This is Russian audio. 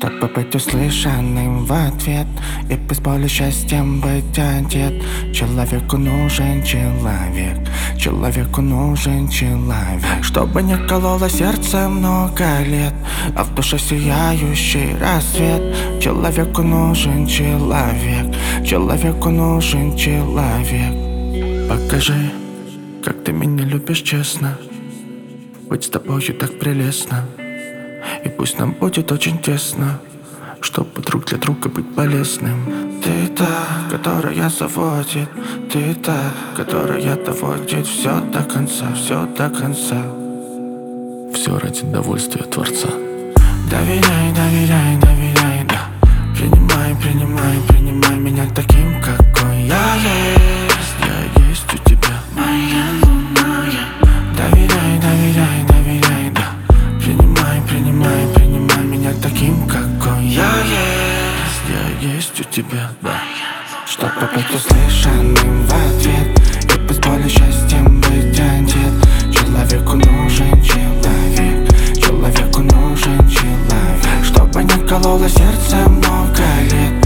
Чтобы быть услышанным в ответ и без боли счастьем быть одет. Человеку нужен человек, человеку нужен человек. Чтобы не кололо сердце много лет, а в душе сияющий рассвет. Человеку нужен человек, человеку нужен человек. Покажи, как ты меня любишь честно. Быть с тобою так прелестно. И пусть нам будет очень тесно, чтобы друг для друга быть полезным. Ты та, которая заводит, ты та, которая доводит все до конца, все до конца. Все ради удовольствия Творца. Доверяй, доверяй, доверяй, да. Принимай, принимай, принимай меня таким, какой я есть. Я есть у тебя, моя лунная. Доверяй, доверяй, доверяй, да. Принимай, принимай, принимай меня таким, какой я есть. Я есть у тебя, да. Чтобы быть услышанным в ответ и без боли счастьем быть одет. Человеку нужен человек, человеку нужен человек. Чтобы не кололо сердце много лет,